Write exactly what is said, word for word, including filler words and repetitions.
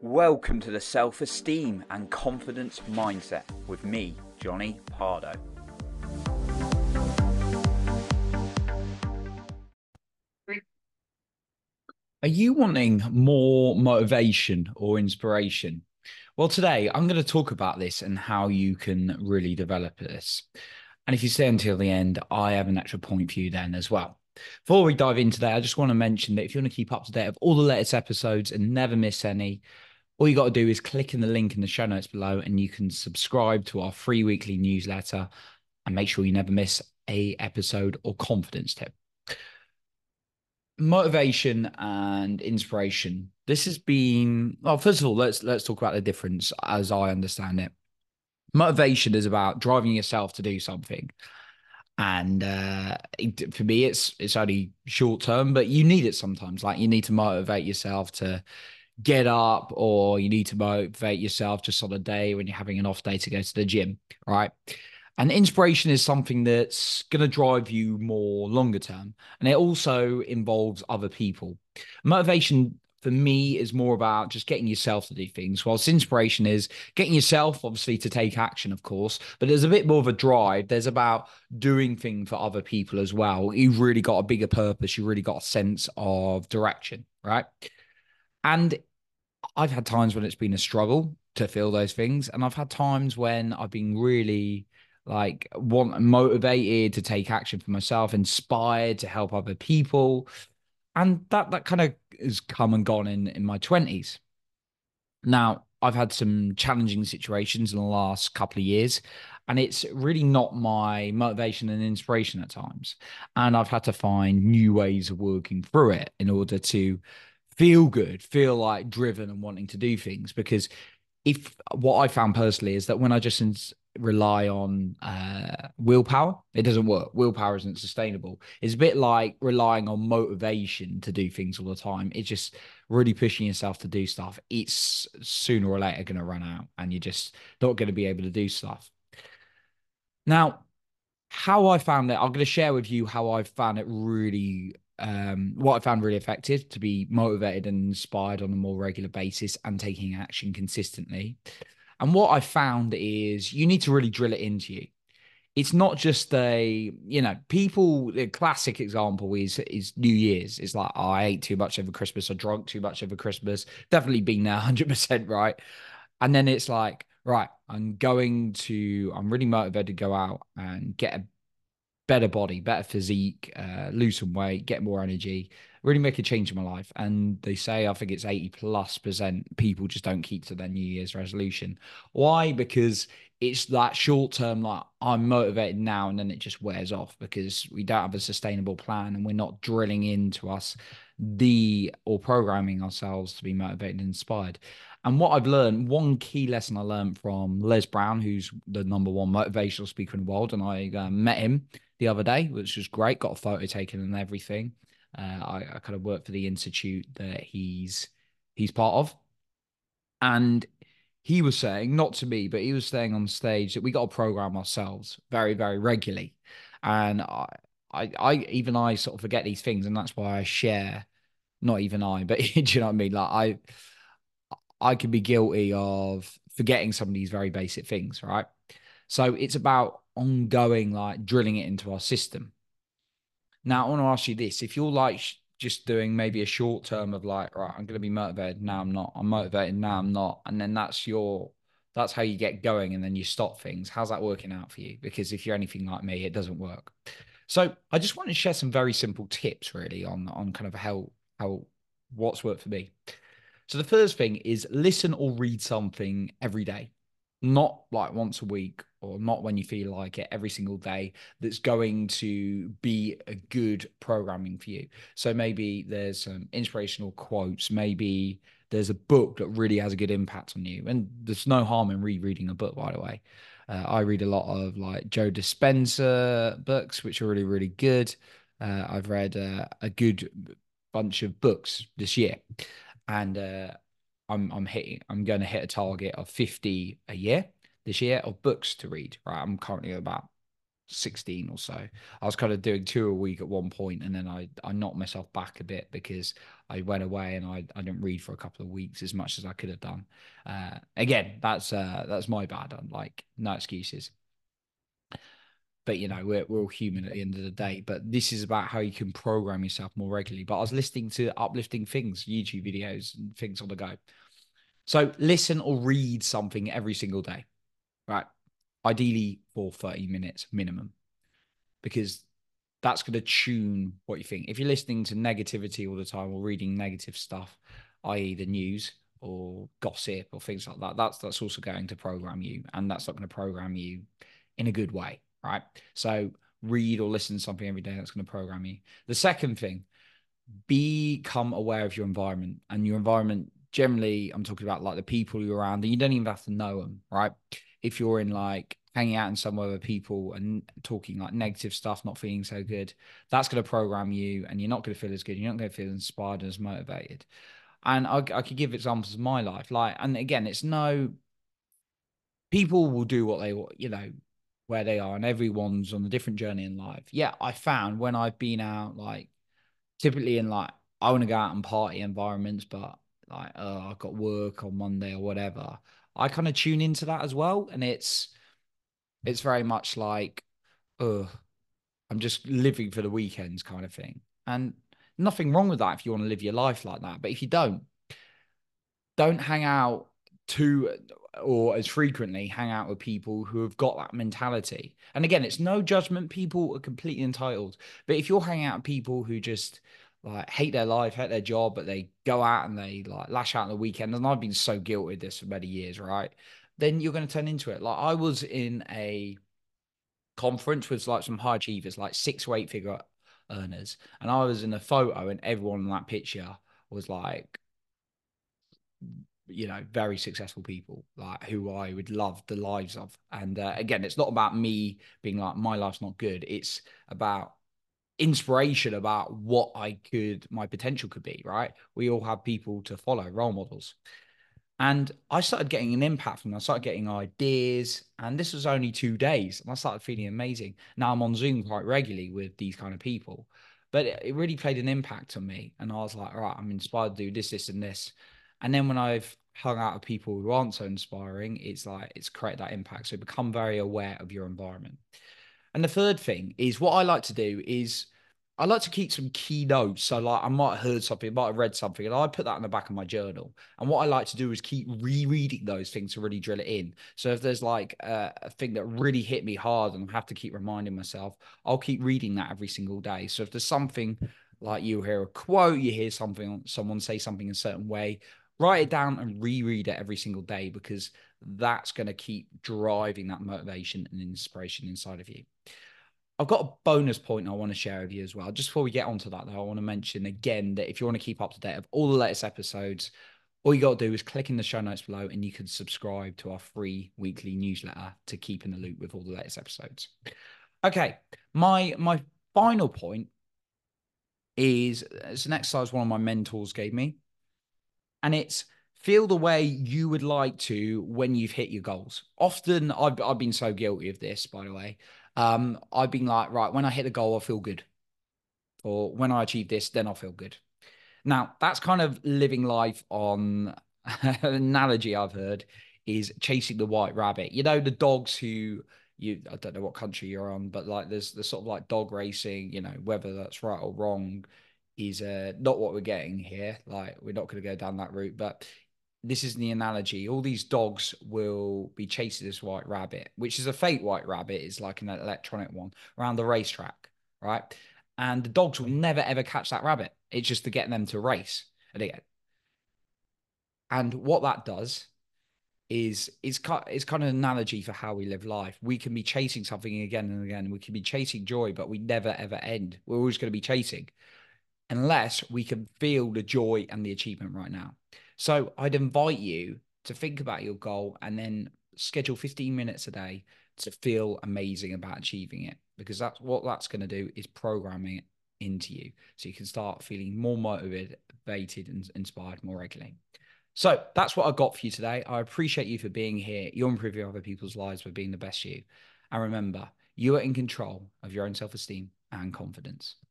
Welcome to the Self-Esteem and Confidence Mindset with me, Johnny Pardo. Are you wanting more motivation or inspiration? Well, today I'm going to talk about this and how you can really develop this. And if you stay until the end, I have an extra point for you then as well. Before we dive into that, I just want to mention that if you want to keep up to date of all the latest episodes and never miss any, all you got to do is click in the link in the show notes below and you can subscribe to our free weekly newsletter and make sure you never miss a episode or confidence tip. Motivation and inspiration. This has been, well, first of all, let's let's talk about the difference as I understand it. Motivation is about driving yourself to do something. And uh, it, for me, it's it's only short term, but you need it sometimes. Like you need to motivate yourself to get up, or you need to motivate yourself just on a day when you're having an off day to go to the gym, right? And inspiration is something that's going to drive you more longer term. And it also involves other people. Motivation for me is more about just getting yourself to do things, whilst inspiration is getting yourself, obviously, to take action, of course. But there's a bit more of a drive. There's about doing things for other people as well. You've really got a bigger purpose. You've really got a sense of direction, right? And I've had times when it's been a struggle to feel those things. And I've had times when I've been really like want motivated to take action for myself, inspired to help other people. And that that kind of has come and gone in in my twenties. Now, I've had some challenging situations in the last couple of years, and it's really not my motivation and inspiration at times. And I've had to find new ways of working through it in order to feel good, feel like driven and wanting to do things. Because if what I found personally is that when I just ins- rely on uh, willpower, it doesn't work. Willpower isn't sustainable. It's a bit like relying on motivation to do things all the time. It's just really pushing yourself to do stuff. It's sooner or later going to run out and you're just not going to be able to do stuff. Now, how I found it, I'm going to share with you how I found it really, um, what I found really effective to be motivated and inspired on a more regular basis and taking action consistently. And what I found is you need to really drill it into you. It's not just a, you know, people, the classic example is is New Year's. It's like, oh, I ate too much over Christmas, I drank too much over Christmas. Definitely been there one hundred percent, right? And then it's like, right, I'm going to, I'm really motivated to go out and get a better body, better physique, uh, lose some weight, get more energy, really make a change in my life. And they say, I think it's eighty plus percent people just don't keep to their New Year's resolution. Why? Because it's that short term, like I'm motivated now, and then it just wears off because we don't have a sustainable plan and we're not drilling into us the or programming ourselves to be motivated and inspired. And what I've learned, one key lesson I learned from Les Brown, who's the number one motivational speaker in the world, and I uh, met him the other day, which was great. Got a photo taken and everything. Uh, I, I kind of work for the institute that he's he's part of, and he was saying, not to me, but he was saying on stage that we got to program ourselves very, very regularly. And I, I, I, even I sort of forget these things, and that's why I share. Not even I, but do you know what I mean? Like I, I could be guilty of forgetting some of these very basic things, right? So it's about ongoing, like drilling it into our system. Now, I want to ask you this. If you're like just doing maybe a short term of like, right, I'm going to be motivated. Now I'm not. I'm motivated. Now I'm not. And then that's your, that's how you get going. And then you stop things. How's that working out for you? Because if you're anything like me, it doesn't work. So I just want to share some very simple tips really on, on kind of how, how, what's worked for me. So the first thing is listen or read something every day, not like once a week or not when you feel like it every single day. That's going to be a good programming for you. So maybe there's some inspirational quotes, maybe there's a book that really has a good impact on you. And there's no harm in rereading a book, by the way. Uh, I read a lot of like Joe Dispenza books, which are really, really good. Uh, I've read uh, a good bunch of books this year and uh, I'm I'm hitting I'm going to hit a target of fifty a year this year of books to read. Right, I'm currently about sixteen or so. I was kind of doing two a week at one point, and then I I knocked myself back a bit because I went away and I, I didn't read for a couple of weeks as much as I could have done. Uh, again, that's uh, that's my bad. I'm like, no excuses. But you know, we're we're all human at the end of the day. But this is about how you can program yourself more regularly. But I was listening to uplifting things, YouTube videos and things on the go. So listen or read something every single day, right? Ideally for thirty minutes minimum, because that's going to tune what you think. If you're listening to negativity all the time or reading negative stuff, that is the news or gossip or things like that, that's that's also going to program you, and that's not going to program you in a good way, right? So read or listen to something every day that's going to program you. The second thing, become aware of your environment. And your environment, generally, I'm talking about like the people you're around, and you don't even have to know them, right? If you're in like hanging out in somewhere with people and talking like negative stuff, not feeling so good, that's going to program you, and you're not going to feel as good. You're not going to feel inspired and as motivated. And I, I could give examples of my life. Like, and again, it's no, people will do what they, you know, where they are, and everyone's on a different journey in life. Yeah, I found when I've been out, like, typically in like, I want to go out and party environments, but like, uh, I've got work on Monday or whatever. I kind of tune into that as well. And it's, it's very much like, uh, I'm just living for the weekends kind of thing. And nothing wrong with that if you want to live your life like that. But if you don't, don't hang out too or as frequently hang out with people who have got that mentality. And again, it's no judgment. People are completely entitled. But if you're hanging out with people who just like hate their life, hate their job, but they go out and they like lash out on the weekend, and I've been so guilty of this for many years, right? Then you're going to turn into it. Like, I was in a conference with like some high achievers, like six or eight figure earners, and I was in a photo, and everyone in that picture was like, you know, very successful people, like who I would love the lives of. And uh, again, it's not about me being like, my life's not good. It's about inspiration about what I could, my potential could be, right? We all have people to follow, role models. And I started getting an impact from them. I started getting ideas, and this was only two days, and I started feeling amazing. Now I'm on Zoom quite regularly with these kind of people, but it, it really played an impact on me. And I was like, all right, I'm inspired to do this, this, and this. And then when I've hung out with people who aren't so inspiring, it's like it's created that impact. So become very aware of your environment. And the third thing is, what I like to do is I like to keep some key notes. So like, I might have heard something, I might have read something, and I put that in the back of my journal. And what I like to do is keep rereading those things to really drill it in. So if there's like a, a thing that really hit me hard and I have to keep reminding myself, I'll keep reading that every single day. So if there's something like, you hear a quote, you hear something, someone say something in a certain way, write it down and reread it every single day, because that's going to keep driving that motivation and inspiration inside of you. I've got a bonus point I want to share with you as well. Just before we get onto that, though, I want to mention again that if you want to keep up to date of all the latest episodes, all you got to do is click in the show notes below, and you can subscribe to our free weekly newsletter to keep in the loop with all the latest episodes. Okay, my my final point is, it's an exercise one of my mentors gave me, and it's feel the way you would like to when you've hit your goals. Often, I've, I've been so guilty of this, by the way. Um, I've been like, right, when I hit a goal, I feel good. Or when I achieve this, then I'll feel good. Now, that's kind of living life on an analogy I've heard is chasing the white rabbit. You know, the dogs who you, I don't know what country you're on, but like there's the sort of like dog racing, you know, whether that's right or wrong is uh, not what we're getting here. Like, we're not going to go down that route, but this is the analogy. All these dogs will be chasing this white rabbit, which is a fake white rabbit. It's like an electronic one around the racetrack, right? And the dogs will never ever catch that rabbit. It's just to get them to race. And again, and what that does is it's it's kind of an analogy for how we live life. We can be chasing something again and again. We can be chasing joy, but we never ever end. We're always going to be chasing, unless we can feel the joy and the achievement right now. So I'd invite you to think about your goal and then schedule fifteen minutes a day to feel amazing about achieving it, because that's what that's going to do, is programming it into you. So you can start feeling more motivated and inspired more regularly. So that's what I got for you today. I appreciate you for being here. You're improving other people's lives by being the best you. And remember, you are in control of your own self-esteem and confidence.